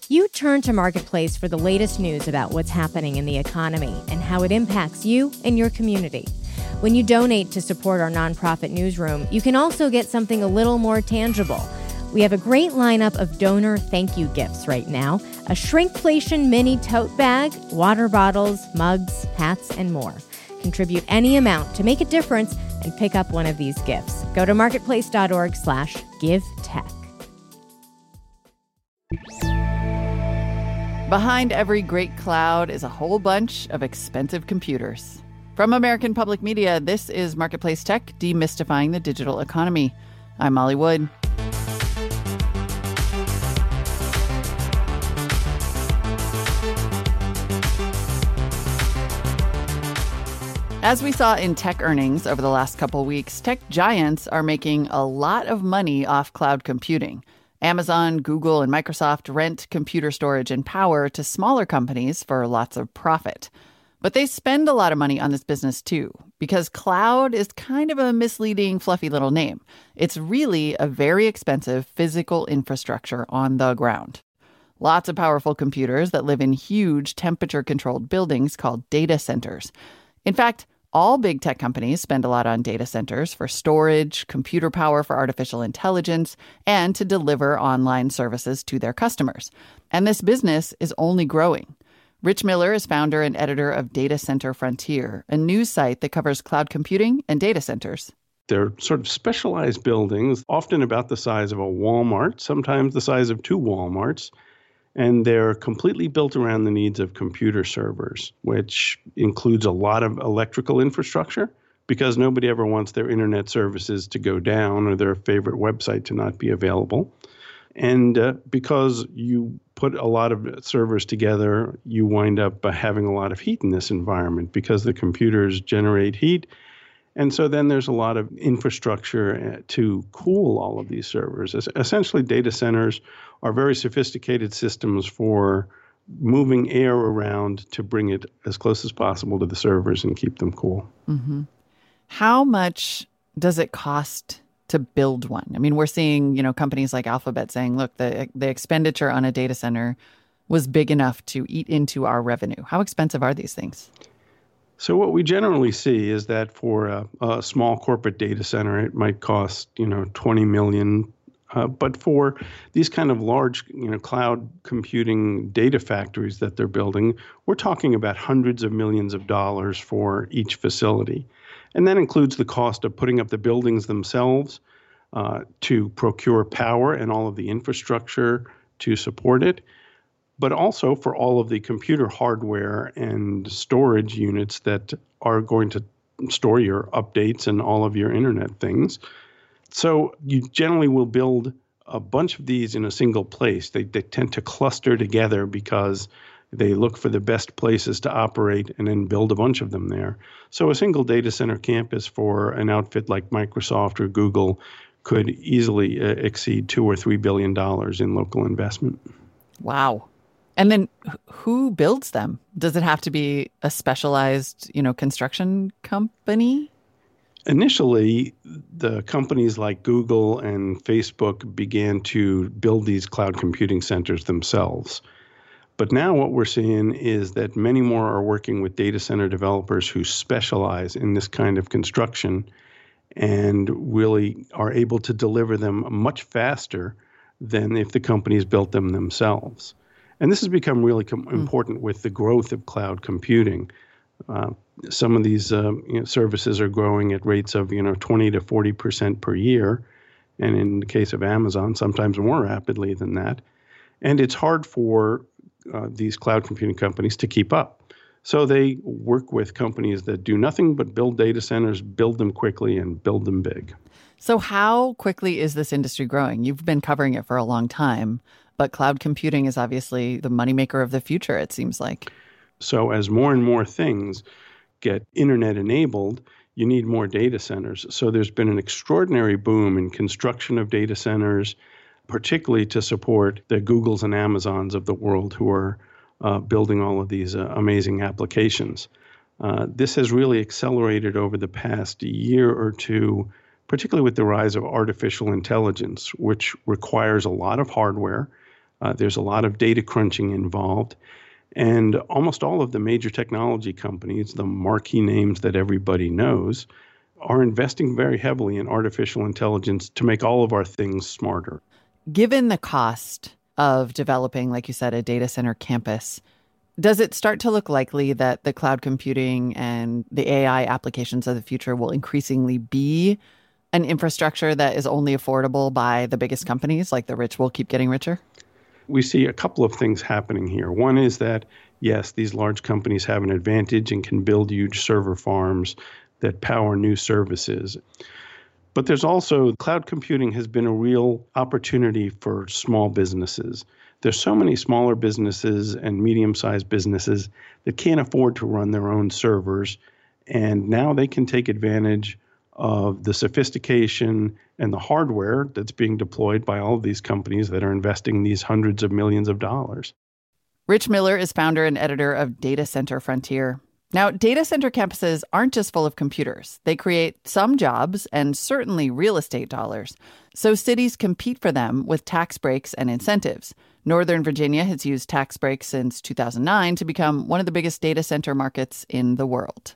You turn to Marketplace for the latest news about what's happening in the economy and how it impacts you and your community. When you donate to support our nonprofit newsroom, you can also get something a little more tangible. We have a great lineup of donor thank you gifts right now: a shrinkflation mini tote bag, water bottles, mugs, hats, and more. Contribute any amount to make a difference and pick up one of these gifts. Go to marketplace.org/givetech. Behind every great cloud is a whole bunch of expensive computers. From American Public Media, this is Marketplace Tech, demystifying the digital economy. I'm Molly Wood. As we saw in tech earnings over the last couple weeks, tech giants are making a lot of money off cloud computing. Amazon, Google, and Microsoft rent computer storage and power to smaller companies for lots of profit. But they spend a lot of money on this business too, because cloud is kind of a misleading, fluffy little name. It's really a very expensive physical infrastructure on the ground. Lots of powerful computers that live in huge temperature-controlled buildings called data centers. In fact, all big tech companies spend a lot on data centers for storage, computer power for artificial intelligence, and to deliver online services to their customers. And this business is only growing. Rich Miller is founder and editor of Data Center Frontier, a news site that covers cloud computing and data centers. They're sort of specialized buildings, often about the size of a Walmart, sometimes the size of 2 Walmarts. And they're completely built around the needs of computer servers, which includes a lot of electrical infrastructure, because nobody ever wants their internet services to go down or their favorite website to not be available. And because you put a lot of servers together, you wind up having a lot of heat in this environment because the computers generate heat. And so then there's a lot of infrastructure to cool all of these servers. Essentially, data centers are very sophisticated systems for moving air around to bring it as close as possible to the servers and keep them cool. Mm-hmm. How much does it cost to build one? I mean, we're seeing, companies like Alphabet saying, look, the expenditure on a data center was big enough to eat into our revenue. How expensive are these things? So what we generally see is that for a small corporate data center, it might cost, $20 million. But for these kind of large, cloud computing data factories that they're building, we're talking about hundreds of millions of dollars for each facility. And that includes the cost of putting up the buildings themselves, to procure power and all of the infrastructure to support it, but also for all of the computer hardware and storage units that are going to store your updates and all of your internet things. So you generally will build a bunch of these in a single place. They tend to cluster together because they look for the best places to operate and then build a bunch of them there. So a single data center campus for an outfit like Microsoft or Google could easily exceed $2 or $3 billion in local investment. Wow. And then who builds them? Does it have to be a specialized, construction company? Initially, the companies like Google and Facebook began to build these cloud computing centers themselves. But now what we're seeing is that many more are working with data center developers who specialize in this kind of construction and really are able to deliver them much faster than if the companies built them themselves. And this has become really important with the growth of cloud computing. Some of these services are growing at rates of 20 to 40% per year, and in the case of Amazon, sometimes more rapidly than that. And it's hard for these cloud computing companies to keep up. So they work with companies that do nothing but build data centers, build them quickly, and build them big. So how quickly is this industry growing? You've been covering it for a long time, but cloud computing is obviously the moneymaker of the future, it seems like. So as more and more things get internet enabled, you need more data centers. So there's been an extraordinary boom in construction of data centers, particularly to support the Googles and Amazons of the world who are building all of these amazing applications. This has really accelerated over the past year or two, particularly with the rise of artificial intelligence, which requires a lot of hardware. There's a lot of data crunching involved. And almost all of the major technology companies, the marquee names that everybody knows, are investing very heavily in artificial intelligence to make all of our things smarter. Given the cost of developing, like you said, a data center campus, does it start to look likely that the cloud computing and the AI applications of the future will increasingly be an infrastructure that is only affordable by the biggest companies, like the rich will keep getting richer? We see a couple of things happening here. One is that, yes, these large companies have an advantage and can build huge server farms that power new services. But there's also, cloud computing has been a real opportunity for small businesses. There's so many smaller businesses and medium-sized businesses that can't afford to run their own servers, and now they can take advantage of the sophistication and the hardware that's being deployed by all of these companies that are investing these hundreds of millions of dollars. Rich Miller is founder and editor of Data Center Frontier. Now, data center campuses aren't just full of computers. They create some jobs and certainly real estate dollars. So cities compete for them with tax breaks and incentives. Northern Virginia has used tax breaks since 2009 to become one of the biggest data center markets in the world.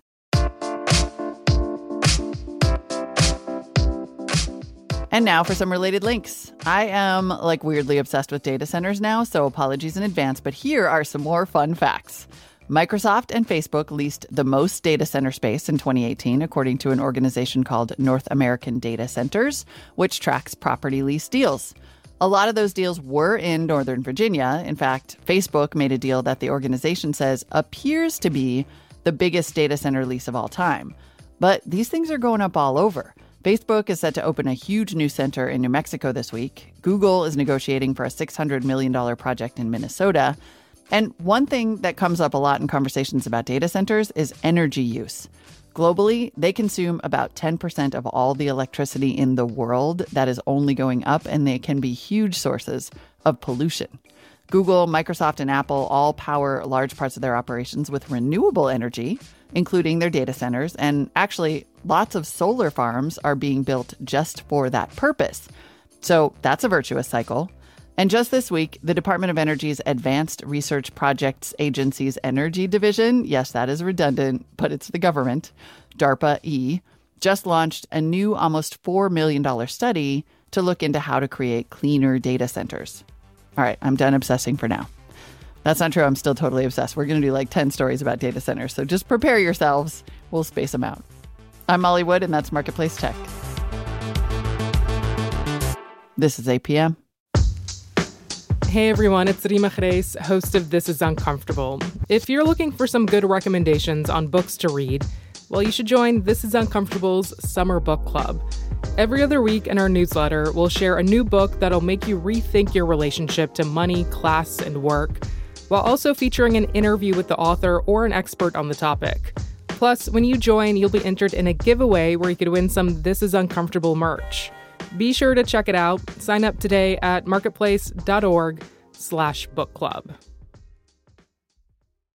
And now for some related links. I am weirdly obsessed with data centers now, so apologies in advance, but here are some more fun facts. Microsoft and Facebook leased the most data center space in 2018, according to an organization called North American Data Centers, which tracks property lease deals. A lot of those deals were in Northern Virginia. In fact, Facebook made a deal that the organization says appears to be the biggest data center lease of all time. But these things are going up all over. Facebook is set to open a huge new center in New Mexico this week. Google is negotiating for a $600 million project in Minnesota. And one thing that comes up a lot in conversations about data centers is energy use. Globally, they consume about 10% of all the electricity in the world. That is only going up, and they can be huge sources of pollution. Google, Microsoft, and Apple all power large parts of their operations with renewable energy, including their data centers. And actually, lots of solar farms are being built just for that purpose. So that's a virtuous cycle. And just this week, the Department of Energy's Advanced Research Projects Agency's Energy Division, yes, that is redundant, but it's the government, DARPA-E, just launched a new almost $4 million study to look into how to create cleaner data centers. All right, I'm done obsessing for now. That's not true. I'm still totally obsessed. We're going to do 10 stories about data centers, so just prepare yourselves. We'll space them out. I'm Molly Wood, and that's Marketplace Tech. This is APM. Hey everyone, it's Rima Reis, host of This Is Uncomfortable. If you're looking for some good recommendations on books to read, well, you should join This Is Uncomfortable's Summer Book Club. Every other week in our newsletter, we'll share a new book that'll make you rethink your relationship to money, class, and work, while also featuring an interview with the author or an expert on the topic. Plus, when you join, you'll be entered in a giveaway where you could win some This Is Uncomfortable merch. Be sure to check it out. Sign up today at marketplace.org/book club.